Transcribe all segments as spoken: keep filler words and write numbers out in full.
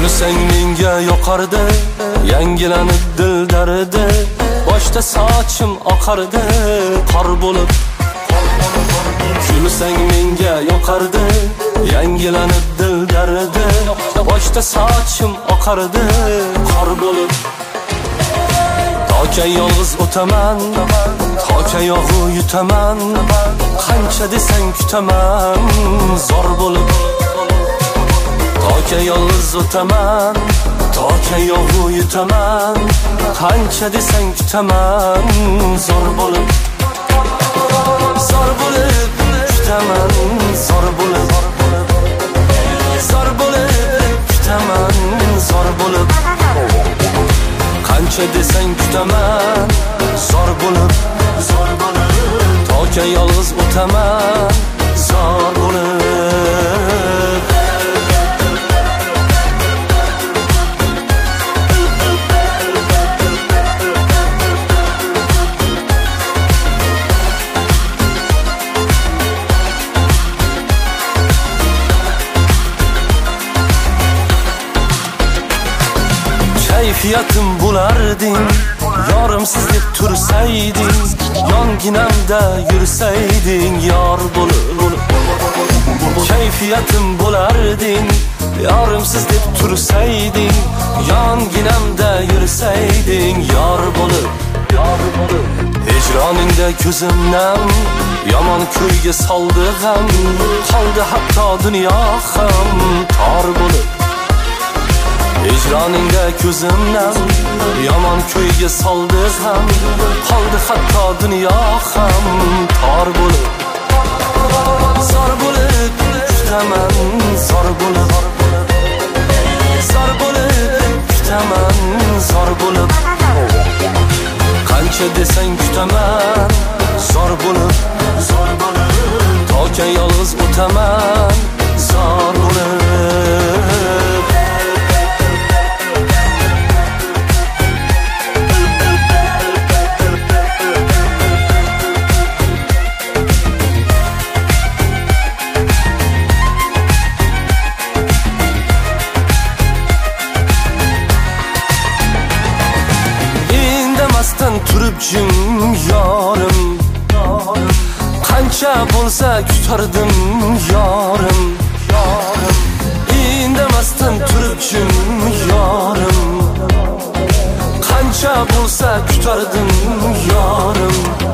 Kulsang menga yoqardi, yangilanib dil dardi. Boshda sochim oqardi, qor bo'lib. Kulsang menga yoqardi, yangilanib dil dardi. Boshda sochim oqardi, qor bo'lib. To'kay yolg'iz o'taman, to'kay yog'u yutaman. Qancha desang kutaman, zor bo'lib. To'kay yolg'iz o'taman, to'kay yog'u yutaman. Qancha desang kutaman, zor bo'lib. Zor bo'lib kutaman, zor bo'lib. Zor bo'lib kutaman, zor bo'lib. Qancha desang kutaman, zor bo'lib, zor bo'lib. To'kay yolg'iz o'taman, zor bo'lib. Kayfiyatim bo'larding, yorimsiz deb tursayding, yonginamda yursayding, yor bo'lib. Kayfiyatim bo'larding, yorimsiz deb tursayding, yonginamda yursayding, yor bo'lib. Hijroningda ko'zim nam, yomon kuyga soldi g'am, qoldi hatto dunyo ham tor bo'lib. Hijroningda ko'zim nam, yomon kuyga soldi ham, qoldi hatto dunyo ham tor bo'lib. Zor bo'lib kutaman, zor bo'lib. Zor bo'lib kutaman, zor bo'lib. Qancha desang kutaman, zor bo'lib, zor bo'lib. To'kay yolg'iz o'taman, zor bo'lib. Turib jim yorim, qancha bo'lsa kutardim yorim. Indamasdan turib jim yorim, qancha bo'lsa kutardim yorim.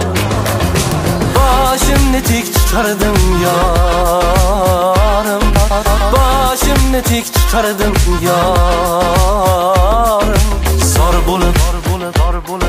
Boshimni tik tutardim yorim, boshimni tik tutardim yorim. Zor bo'lib, zor bo'lib.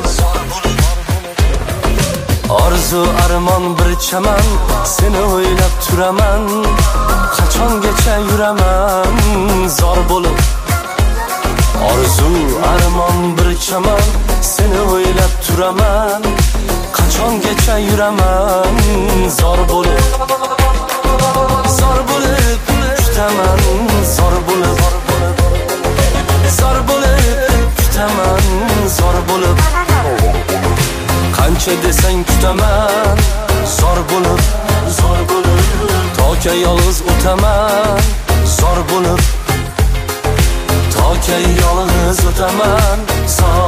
Orzu armon bir chaman, seni o'ylab turaman. Qachongacha yuraman, zor bo'lib. Orzu armon bir chaman, seni o'ylab turaman. Qachongacha yuraman, zor bo'lib. Zor bo'lib kutaman, zor bo'lib. Zor bo'lib kutaman, zor bo'lib. Qancha desang kutaman, zor bo'lib, zor bo'lib. To'kay yolg'iz o'taman, zor bo'lib. To'kay yolg'iz o'taman, zor